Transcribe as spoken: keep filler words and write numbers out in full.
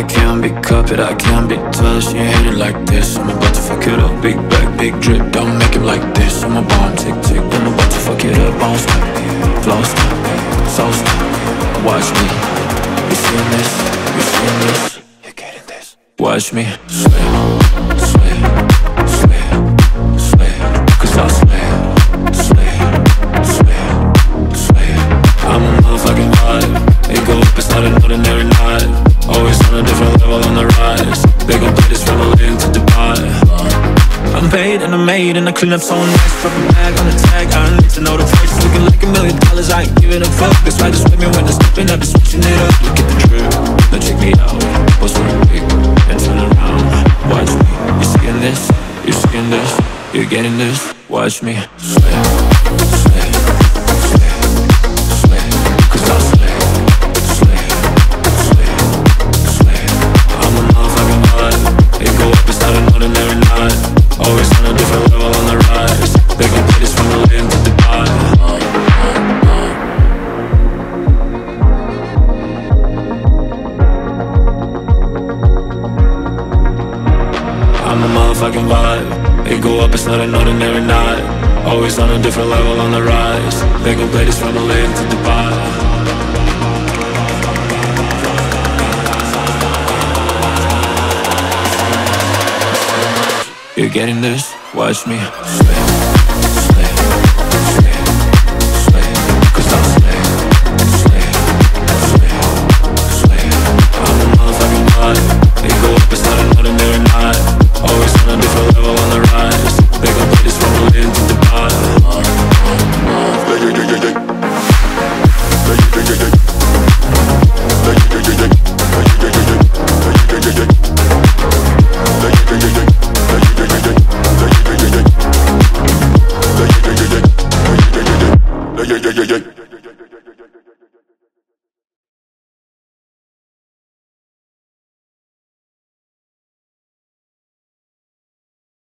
I can't be copied, I can't be touched. You hate it like this, I'm about to fuck it up. Big bag, big drip, don't make him like this. I'm a bomb, tick, tick, I'm about to fuck it up. Bounce, flow, stop, so stop. Watch me, you seeing this, you seeing this, you're getting this. Watch me, sway, sway, sway, sway. Cause I'll sway, sway, sway, sway. I'm a motherfucking vibe. It go up, it's not an ordinary night. Always on a different level on the rise. They gon' play this from L A to Dubai. I'm paid and I'm made and I clean up so nice. Drop a bag on the tag, I need to know the price. Looking like a million dollars, I ain't giving a fuck. That's why just with me when it's stepping, I be switching it up. Look at the drip, now check me out. Post for a pic and turn around. Watch me, you seeing this, you seeing this, you're getting this. Watch me, sway, sway, sway, sway. Cause I'll slay, slay, slay, slay. I'm a motherfucking vibe. It go up, it's not an ordinary night. Always on a different level on the rise. They gon' play this from L A to Dubai. I'm a motherfucking vibe. It go up, it's not an ordinary night. Always on a different level on the rise. They gon' play this from L A to Dubai. You're getting this, watch me sway.